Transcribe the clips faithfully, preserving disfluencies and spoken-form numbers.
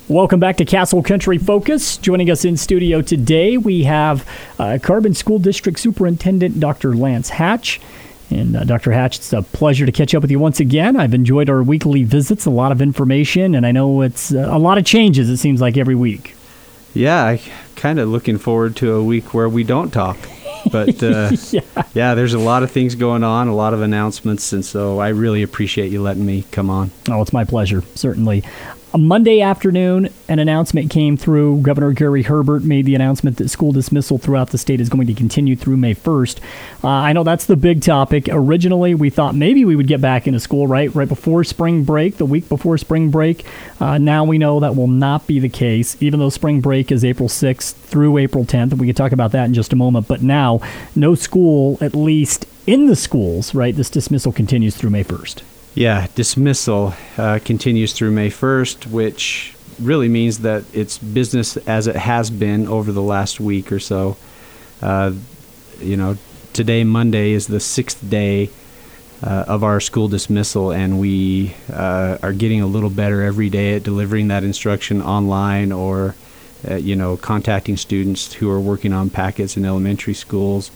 Welcome back to Castle Country Focus. Joining us in studio today, we have uh, Carbon School District Superintendent Doctor Lance Hatch. And uh, Doctor Hatch, it's a pleasure to catch up with you once again. I've enjoyed our weekly visits, a lot of information, and I know it's uh, a lot of changes, it seems like, every week. Yeah, I kind of looking forward to a week where we don't talk. But, uh, yeah. yeah, there's a lot of things going on, a lot of announcements, and so I really appreciate you letting me come on. Oh, it's my pleasure, certainly. A Monday afternoon, an announcement came through. Governor Gary Herbert made the announcement that school dismissal throughout the state is going to continue through May first. Uh, I know that's the big topic. Originally, we thought maybe we would get back into school, right? Right before spring break, the week before spring break. Uh, now we know that will not be the case, even though spring break is April sixth through April tenth. We can talk about that in just a moment. But now, no school, at least in the schools, right? This dismissal continues through May first. Yeah, dismissal uh, continues through May first, which really means that it's business as it has been over the last week or so. Uh, you know, today, Monday, is the sixth day uh, of our school dismissal, and we uh, are getting a little better every day at delivering that instruction online or, uh, you know, contacting students who are working on packets in elementary schools.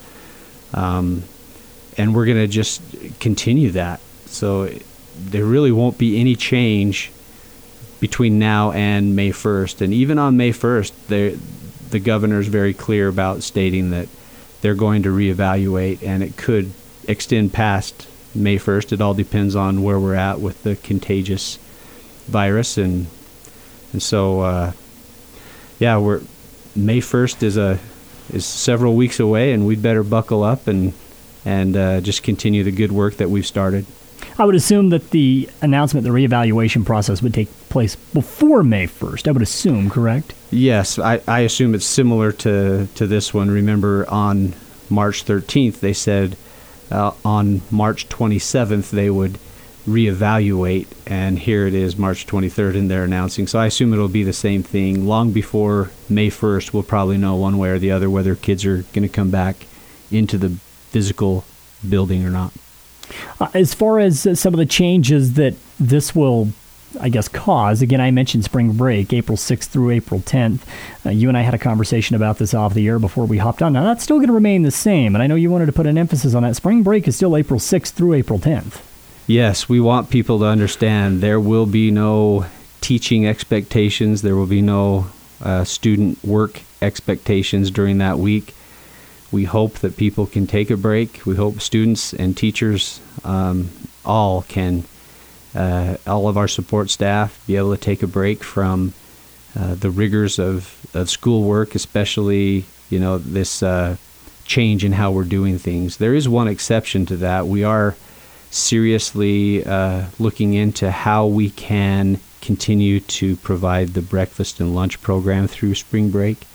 Um, and we're going to just continue that. So there really won't be any change between now and May first. And even on May first, the governor is very clear about stating that they're going to reevaluate, and it could extend past May first. It all depends on where we're at with the contagious virus. And and so, uh, yeah, we're May first is a is several weeks away, and we'd better buckle up and, and uh, just continue the good work that we've started. I would assume that the announcement, the reevaluation process would take place before May first. I would assume, correct? Yes, I, I assume it's similar to, to this one. Remember, on March thirteenth, they said uh, on March twenty-seventh they would reevaluate, and here it is March twenty-third, and they're announcing. So I assume it'll be the same thing. Long before May first, we'll probably know one way or the other whether kids are going to come back into the physical building or not. Uh, as far as uh, some of the changes that this will, I guess, cause, again, I mentioned spring break, April sixth through April tenth. Uh, you and I had a conversation about this off the air before we hopped on. Now, that's still going to remain the same, and I know you wanted to put an emphasis on that. Spring break is still April sixth through April tenth. Yes, we want people to understand there will be no teaching expectations. There will be no uh, student work expectations during that week. We hope that people can take a break. We hope students and teachers um, all can, uh, all of our support staff, be able to take a break from uh, the rigors of, of schoolwork, especially, you know, this uh, change in how we're doing things. There is one exception to that. We are seriously uh, looking into how we can continue to provide the breakfast and lunch program through spring break.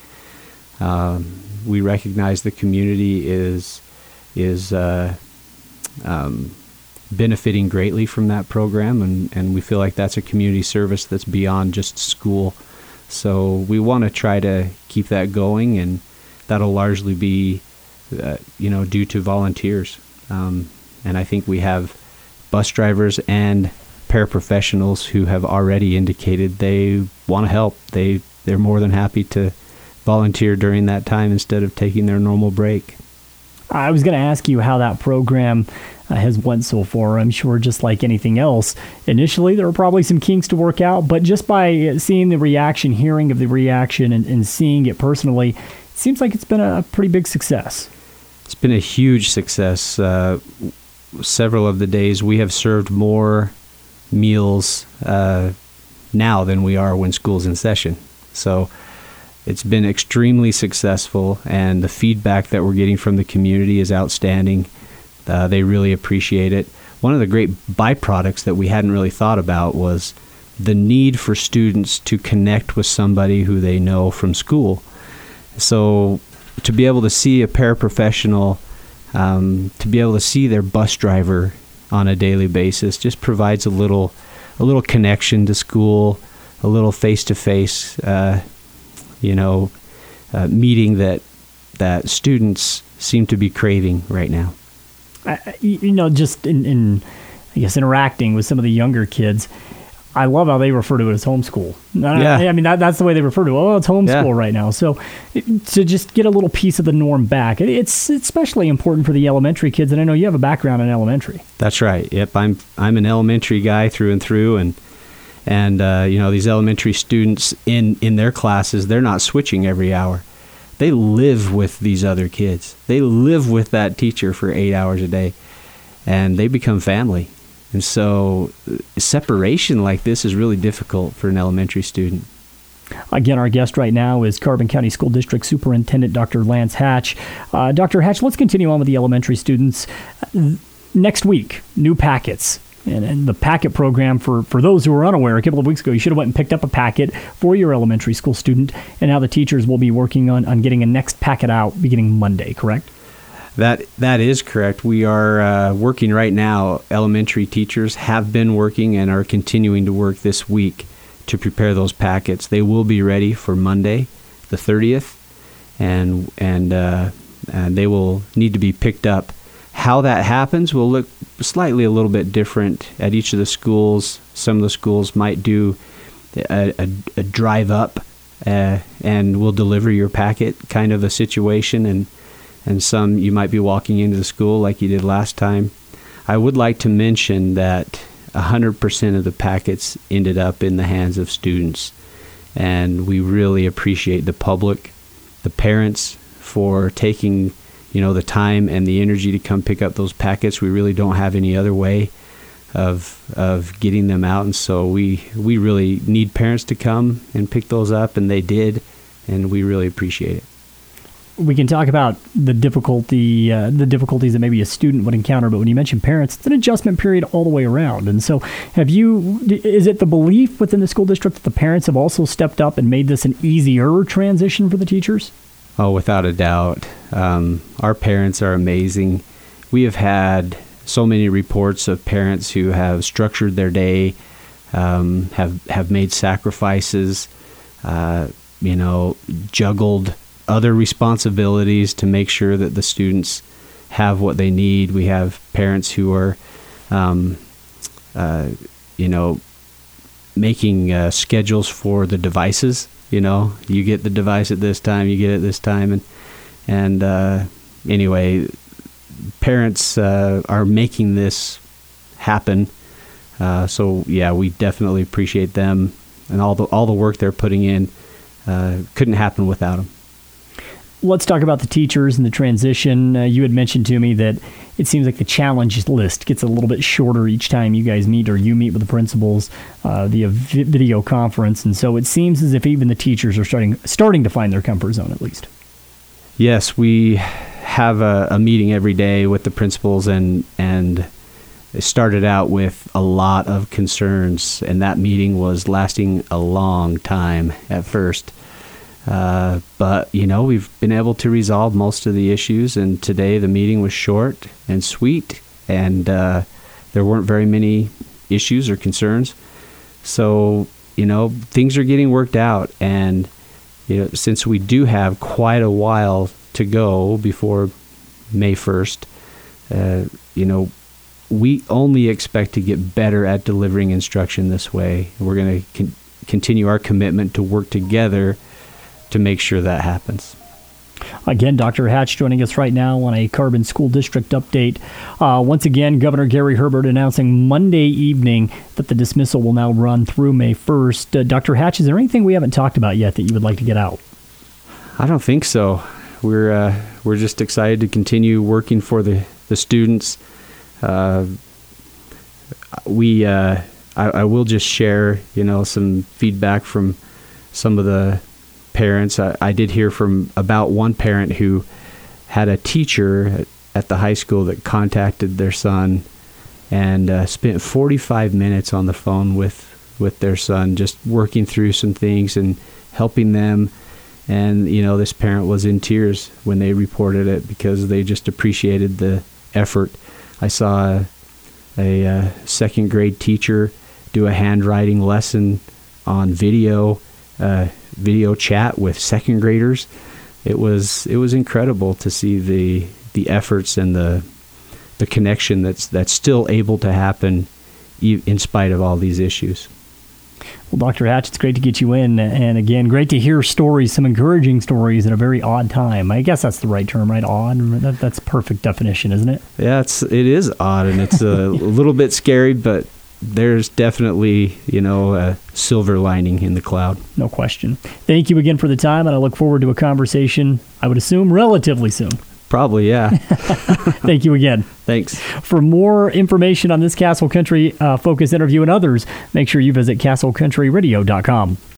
Um, we recognize the community is is uh, um, benefiting greatly from that program, and, and we feel like that's a community service that's beyond just school. So we want to try to keep that going, and that'll largely be, uh, you know, due to volunteers. Um, and I think we have bus drivers and paraprofessionals who have already indicated they want to help. They they're more than happy to volunteer during that time instead of taking their normal break. I was going to ask you how that program uh, has went so far. I'm sure just like anything else, initially there were probably some kinks to work out, but just by seeing the reaction, hearing of the reaction, and, and seeing it personally, it seems like it's been a pretty big success. It's been a huge success. Uh, several of the days we have served more meals uh, now than we are when school's in session. So it's been extremely successful, and the feedback that we're getting from the community is outstanding. Uh, they really appreciate it. One of the great byproducts that we hadn't really thought about was the need for students to connect with somebody who they know from school. So to be able to see a paraprofessional, um, to be able to see their bus driver on a daily basis just provides a little, a little connection to school, a little face-to-face uh you know, uh, meeting that that students seem to be craving right now. I, you know, just in, in, I guess, interacting with some of the younger kids, I love how they refer to it as homeschool. Yeah. I, I mean, that, that's the way they refer to it. Oh, it's homeschool Yeah. right now. So it, to just get a little piece of the norm back, it, it's especially important for the elementary kids. And I know you have a background in elementary. That's right. Yep, I'm I'm an elementary guy through and through, and and uh, you know, these elementary students in in their classes, they're not switching every hour. They live with these other kids. They live with that teacher for eight hours a day, and they become family. And so separation like this is really difficult for an elementary student. Again, our guest right now is Carbon County School District Superintendent Doctor Lance Hatch. Uh, Doctor Hatch, let's continue on with the elementary students. Next week, new packets. And, and the packet program, for, for those who are unaware, a couple of weeks ago, you should have went and picked up a packet for your elementary school student. And now the teachers will be working on, on getting a next packet out beginning Monday, correct? That that is correct. We are uh, working right now. Elementary teachers have been working and are continuing to work this week to prepare those packets. They will be ready for Monday, the thirtieth, and and uh, and they will need to be picked up. How that happens will look slightly a little bit different at each of the schools. Some of the schools might do a, a, a drive up uh, and we'll deliver your packet kind of a situation, and and some you might be walking into the school like you did last time. I would like to mention that one hundred percent of the packets ended up in the hands of students, and we really appreciate the public, the parents, for taking you know the time and the energy to come pick up those packets. We really don't have any other way of of getting them out, and so we we really need parents to come and pick those up, and they did, and we really appreciate it. We can talk about the difficulty, uh, the difficulties that maybe a student would encounter, but when you mention parents, it's an adjustment period all the way around. And so, have you? Is it the belief within the school district that the parents have also stepped up and made this an easier transition for the teachers? Oh, without a doubt. Um, our parents are amazing. We have had so many reports of parents who have structured their day, um, have have made sacrifices, uh, you know, juggled other responsibilities to make sure that the students have what they need. We have parents who are, um, uh, you know, making uh, schedules for the devices. You know, you get the device at this time, you get it this time, and and uh, anyway, parents uh, are making this happen. Uh, so yeah, we definitely appreciate them and all the all the work they're putting in. Uh, couldn't happen without them. Let's talk about the teachers and the transition. Uh, you had mentioned to me that it seems like the challenge list gets a little bit shorter each time you guys meet or you meet with the principals uh, via vi- video conference. And so it seems as if even the teachers are starting starting to find their comfort zone, at least. Yes, we have a, a meeting every day with the principals, and and it started out with a lot of concerns, and that meeting was lasting a long time at first. Uh, but, you know, we've been able to resolve most of the issues, and today the meeting was short and sweet, and uh, there weren't very many issues or concerns. So, you know, things are getting worked out, and, you know, since we do have quite a while to go before May first, uh, you know, we only expect to get better at delivering instruction this way. We're going to con- continue our commitment to work together to make sure that happens. Again, Doctor Hatch joining us right now on a Carbon School District update. Uh, once again, Governor Gary Herbert announcing Monday evening that the dismissal will now run through May first. Uh, Doctor Hatch, is there anything we haven't talked about yet that you would like to get out? I don't think so. We're uh, we're just excited to continue working for the, the students. Uh, we uh, I, I will just share, you know, some feedback from some of the parents. I, I did hear from about one parent who had a teacher at, at the high school that contacted their son and uh, spent forty-five minutes on the phone with, with their son, just working through some things and helping them. And, you know, this parent was in tears when they reported it because they just appreciated the effort. I saw a, a, a second grade teacher do a handwriting lesson on video, uh, video chat with second graders. It was it was incredible to see the the efforts and the the connection that's that's still able to happen in spite of all these issues. Well, Doctor Hatch, it's great to get you in. And again, great to hear stories, some encouraging stories at a very odd time. I guess that's the right term, right? Odd. That, that's perfect definition, isn't it? Yeah, it's, it is odd, and it's a little bit scary, but there's definitely, you know, a silver lining in the cloud. No question. Thank you again for the time, and I look forward to a conversation, I would assume, relatively soon. Probably, yeah. Thank you again. Thanks. For more information on this Castle Country uh, Focus interview and others, make sure you visit castle country radio dot com.